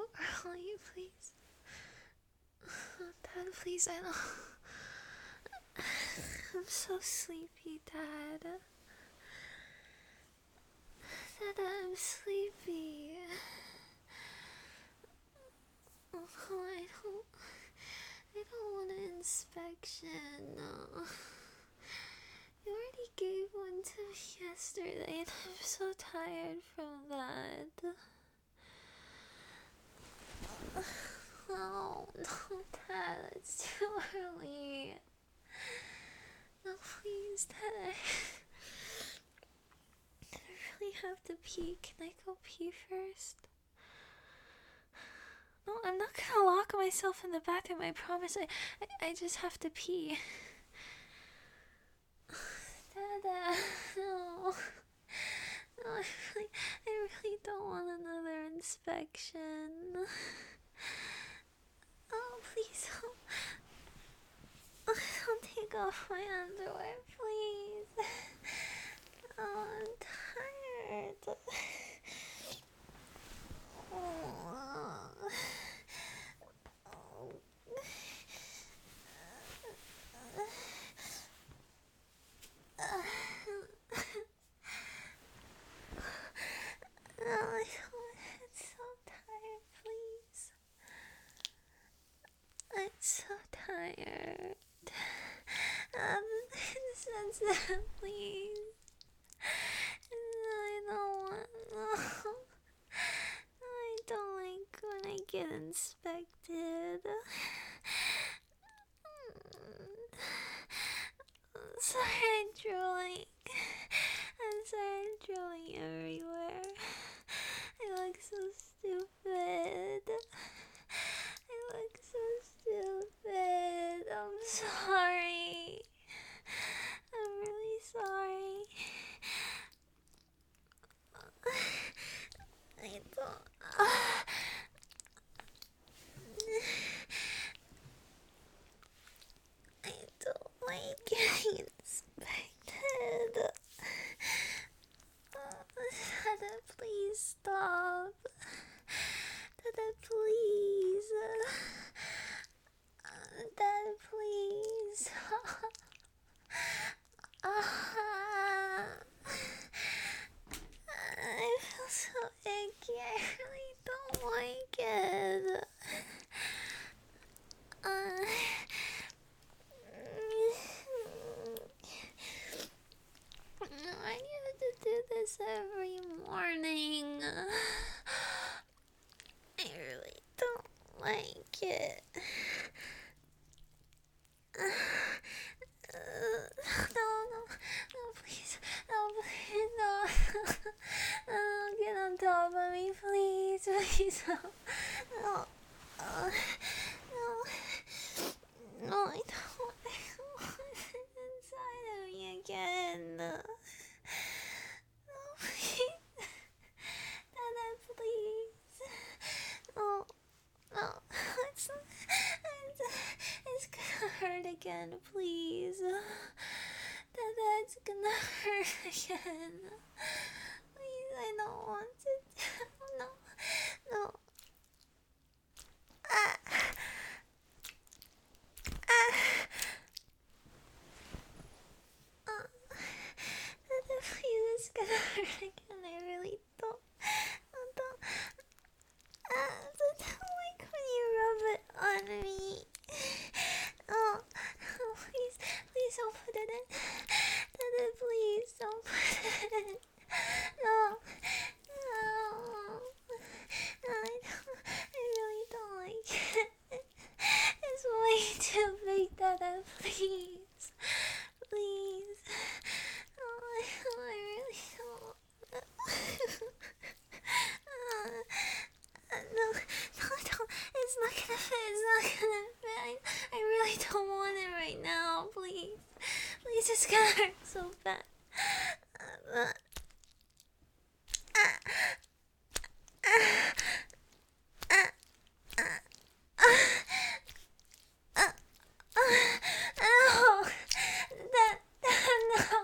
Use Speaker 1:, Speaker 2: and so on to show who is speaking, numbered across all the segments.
Speaker 1: early, please. Dad, please, I don't... I'm so sleepy, Dad. Dad, I'm sleepy. Oh, I don't want an inspection, no. You already gave one to me yesterday, and I'm so tired from that. No, Dad, it's too early. No, please, Dad, I really have to pee. Can I go pee first? No, I'm not gonna lock myself in the bathroom, I promise. I just have to pee. Dada, no. No, I really don't want another inspection. Oh, please don't take off my underwear, please. Oh, I'm tired. I'm so tired, please. I'm so tired. Please. I don't want. No. I don't like when I get inspected. I'm sorry I'm drooling everywhere. I look so stupid. I'm sorry. I'm really sorry. I don't like getting inspected. Dada, please stop. Dada, please. Dada, please. I feel so icky. I really don't like it. I need to do this every morning. I really don't like it. No, please, no. Don't get on top of me, please, no. No, I don't want it inside of me again. No, please. Dada, please. No, it's gonna hurt again, please. Dada, it's gonna hurt again. Please, I don't want to. No. Dada, please, it's gonna hurt again. I really don't. I don't like when you rub it on me. Oh, please don't put it in. Dada, please don't put it in. No. I really don't like it. It's way too big, Dada, please. Oh, I really don't. No, don't. It's not gonna fit. I really don't want it right now. Please, it's gonna hurt so bad. No, no.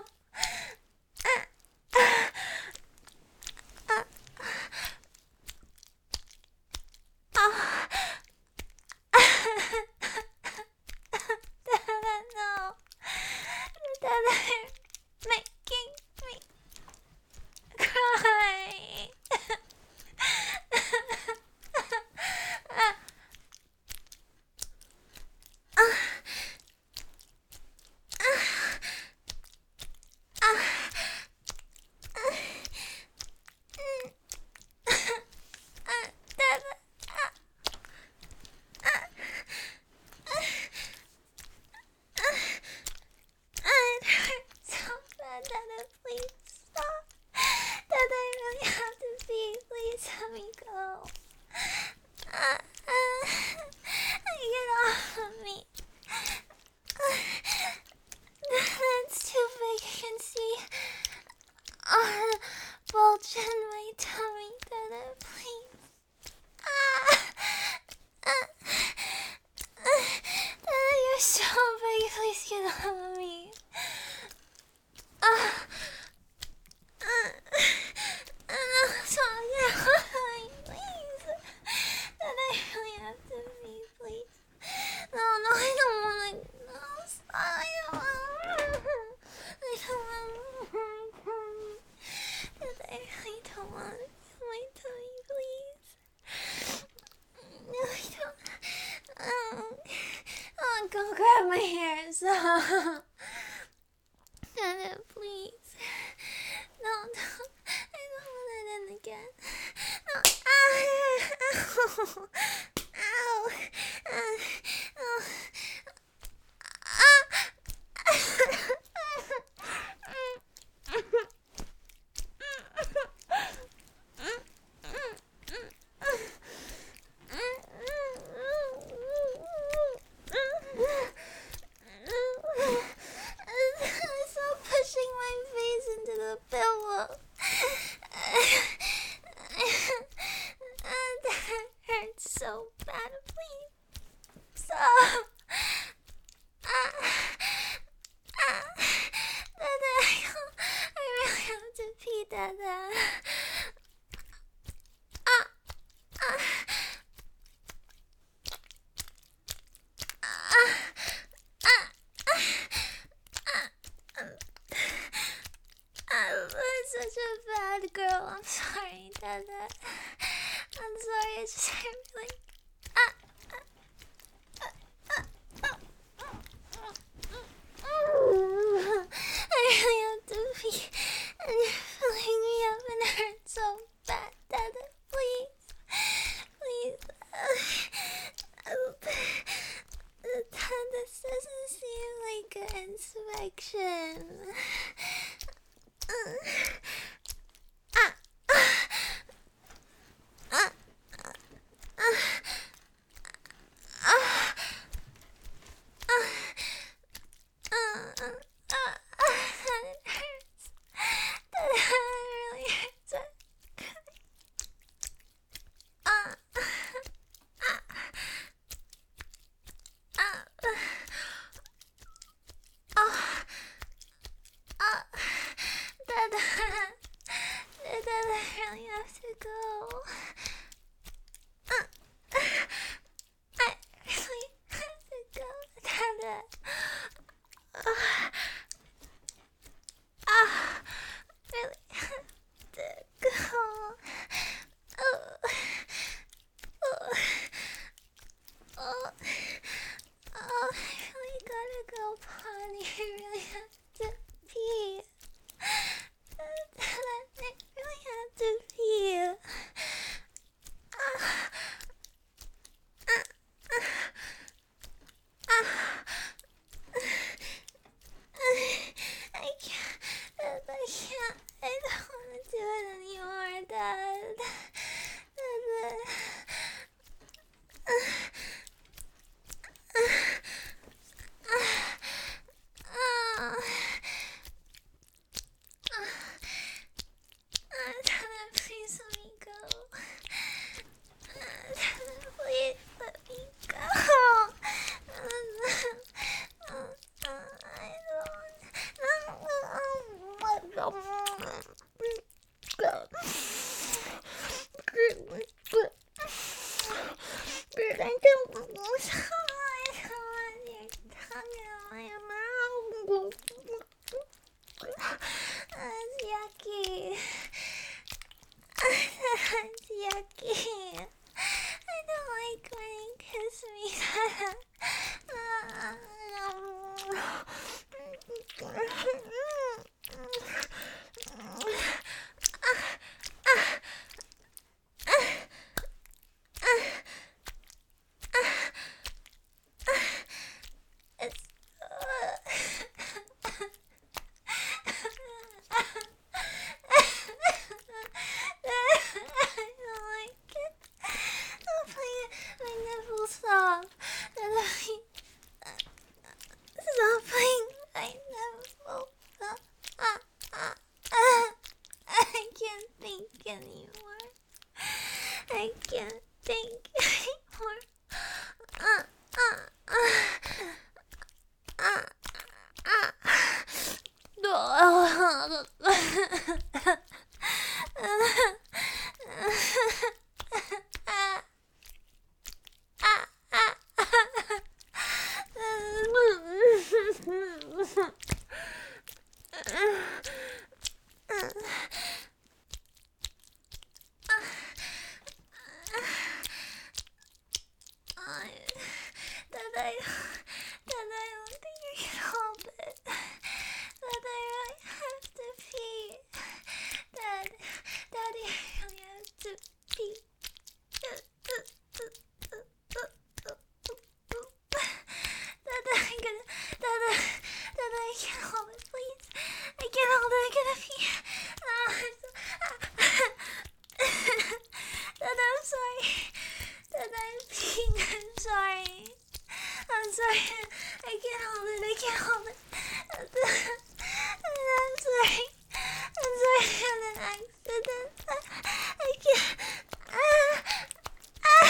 Speaker 1: stop. Dada, please. No, I don't want it in again. No, ow, ow, ow. Stop pushing my face into the pillow. That hurts so badly. Stop. Dada, I really have to pee, Dada. I'm such a bad girl. I'm sorry, Dada. I'm sorry. It's just really. I really have to pee, and you're filling me up, and it hurts so bad, Dada. Please, please. This doesn't seem like an inspection. It hurts. That really hurts. Dada, I really have to go. I really have to go, Dada. Really have to go. I really gotta go, Bonnie. I really have to pee. I really have to pee. I can't. I don't want to do it anymore, Dad. Dada, please let me go. Dada, please let me go. It's yucky. It's yucky. I don't like when you kiss me. It's Stop. Stop playing my nipple. I can't think anymore. I can't think anymore. That I don't think you're that I'm peeing. I'm sorry. I'm sorry. I can't hold it. I can't hold it. I'm sorry. I'm sorry. I had an accident. I can't. Ah, ah,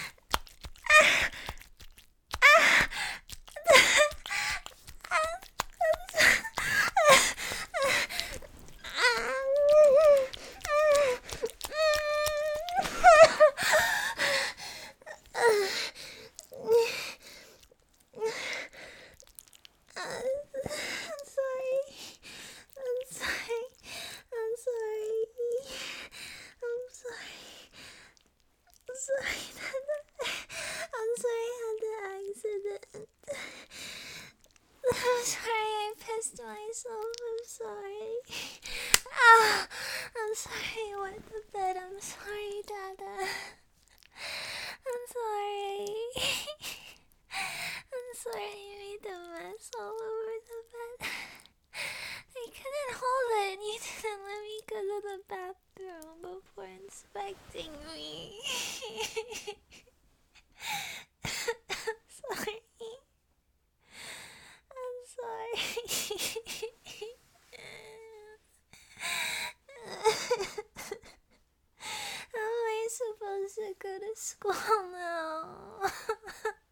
Speaker 1: I'm sorry. I'm sorry. I'm sorry. I'm sorry. I'm sorry. I'm sorry I had the accident. I'm sorry I pissed myself. I'm sorry. Ah, I'm sorry I wet the bed. I'm sorry, Dada. I'm sorry. I'm sorry I made the mess all over the bed. I couldn't hold it and you didn't let me go to the bathroom before inspecting me. Sorry. I'm sorry. How am I supposed to go to school now?